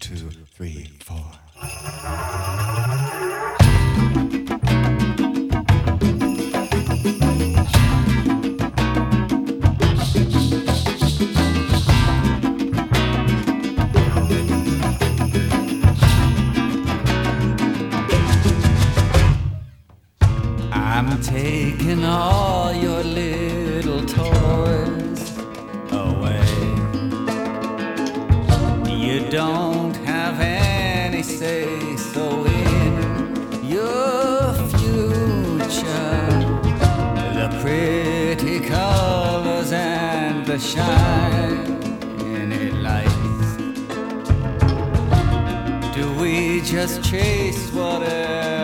two, three, four. I'm taking all your little toys away. You don't have any say so in your future. The pretty colors and the shiny lights. Do we just chase whatever